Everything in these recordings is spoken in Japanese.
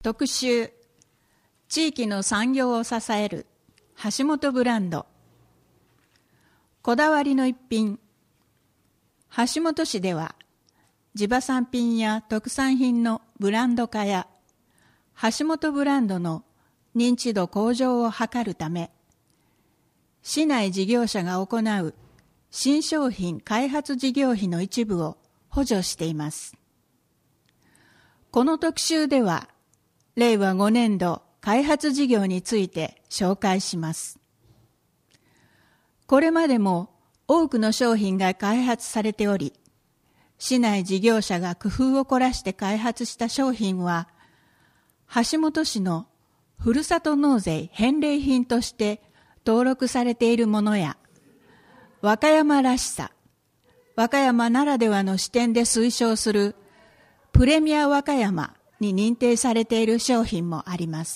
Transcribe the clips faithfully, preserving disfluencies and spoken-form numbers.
特集、地域の産業を支える橋本ブランド。こだわりの一品。橋本市では地場産品や特産品のブランド化や橋本ブランドの認知度向上を図るため、市内事業者が行う新商品開発事業費の一部を補助しています。この特集では、れいわごねんど開発事業について紹介します。これまでも多くの商品が開発されており、市内事業者が工夫を凝らして開発した商品は、橋本市のふるさと納税返礼品として登録されているものや、和歌山らしさ、和歌山ならではの視点で推奨するプレミア和歌山に認定されている商品もあります。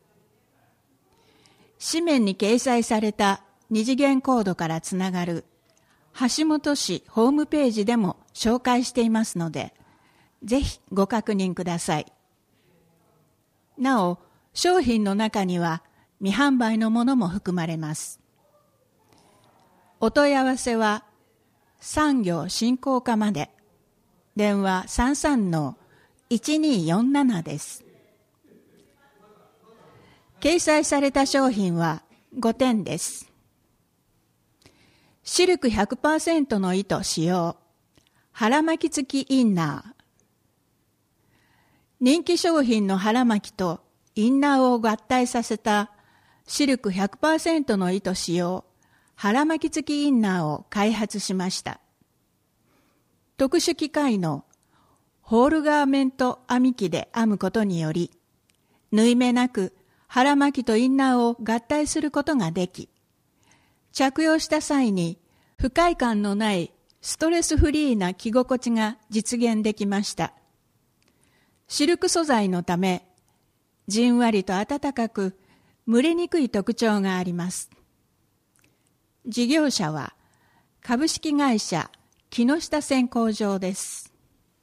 紙面に掲載された二次元コードからつながる橋本市ホームページでも紹介していますので、ぜひご確認ください。なお、商品の中には未販売のものも含まれます。お問い合わせは産業振興課まで。電話 さんさんのいちにーよんなな です。掲載された商品はごてんです。シルク ひゃくパーセント の糸使用、腹巻き付きインナー。人気商品の腹巻きとインナーを合体させたシルク ひゃくパーセント の糸使用、腹巻き付きインナーを開発しました。特殊機械のホールガーメント編み機で編むことにより、縫い目なく腹巻きとインナーを合体することができ、着用した際に不快感のないストレスフリーな着心地が実現できました。シルク素材のため、じんわりと暖かく蒸れにくい特徴があります。事業者は株式会社木下線工場です。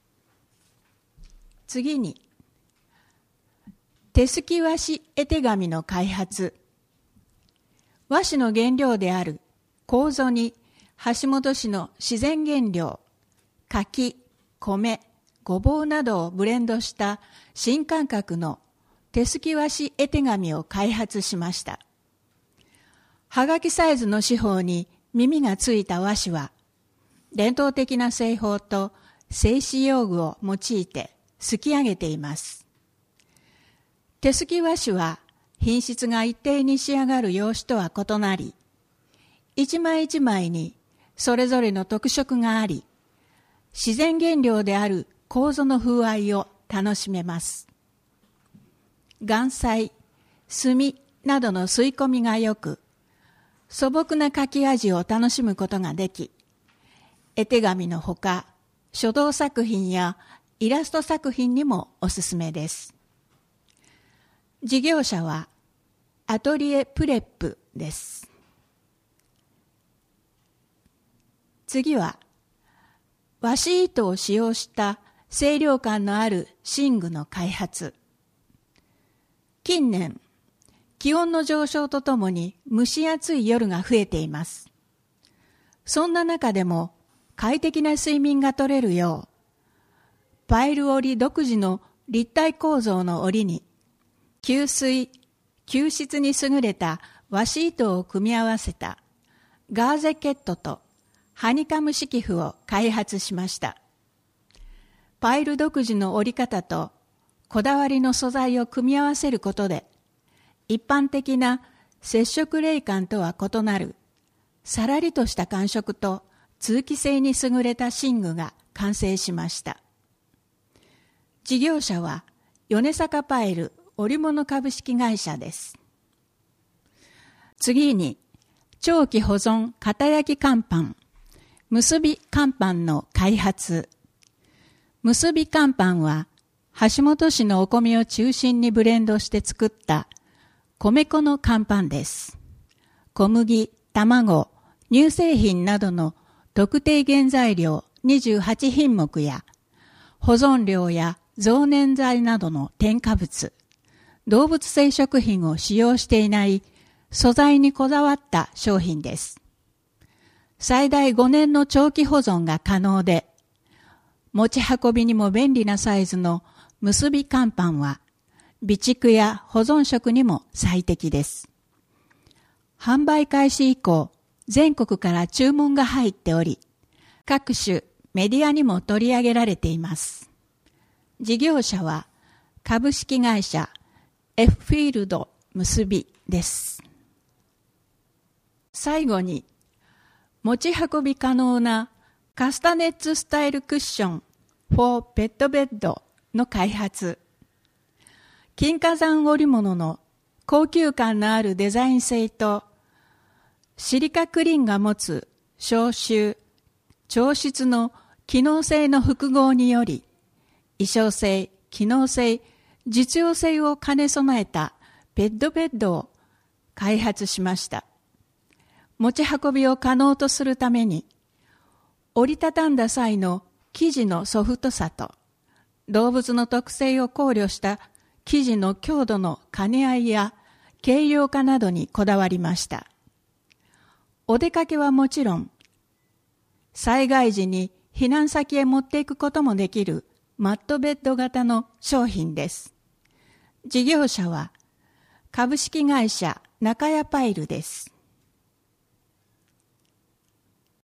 次に、手すき和紙絵手紙の開発。和紙の原料である楮に橋本市の自然原料、柿、米、ごぼうなどをブレンドした新感覚の手すき和紙絵手紙を開発しました。はがきサイズの四方に耳がついた和紙は、伝統的な製法と製紙用具を用いてすき上げています。手すき和紙は品質が一定に仕上がる用紙とは異なり、一枚一枚にそれぞれの特色があり、自然原料である楮の風合いを楽しめます。岩彩、墨などの吸い込みが良く、素朴な書き味を楽しむことができ、絵手紙のほか、書道作品やイラスト作品にもおすすめです。事業者はアトリエプレップです。次は、和紙糸を使用した清涼感のある寝具の開発。近年、気温の上昇とともに蒸し暑い夜が増えています。そんな中でも快適な睡眠が取れるよう、パイル織り独自の立体構造の織りに、吸水、吸湿に優れた和紙糸を組み合わせたガーゼケットとハニカム敷布を開発しました。パイル独自の織り方とこだわりの素材を組み合わせることで、一般的な接触冷感とは異なるさらりとした感触と通気性に優れた寝具が完成しました。事業者は米坂パイル織物株式会社です。次に、長期保存型焼き乾パン、結び乾パンの開発。結び乾パンは、橋本市のお米を中心にブレンドして作った米粉の乾パンです。小麦、卵、乳製品などの特定原材料にじゅうはちひんもくや、保存料や増粘剤などの添加物、動物性食品を使用していない素材にこだわった商品です。最大ごねんの長期保存が可能で、持ち運びにも便利なサイズの結び乾パンは、備蓄や保存食にも最適です。販売開始以降、全国から注文が入っており、各種メディアにも取り上げられています。事業者は株式会社 F フィールド結びです。最後に、持ち運び可能なカスタネッツスタイルクッション for ペットベッドの開発。金華山織物の高級感のあるデザイン性とシリカクリーンが持つ消臭、調湿の機能性の複合により、衣装性、機能性、実用性を兼ね備えたペットベッドを開発しました。持ち運びを可能とするために、折りたたんだ際の生地のソフトさと、動物の特性を考慮した生地の強度の兼ね合いや軽量化などにこだわりました。お出かけはもちろん、災害時に避難先へ持っていくこともできるマットベッド型の商品です。事業者は株式会社中谷パイルです。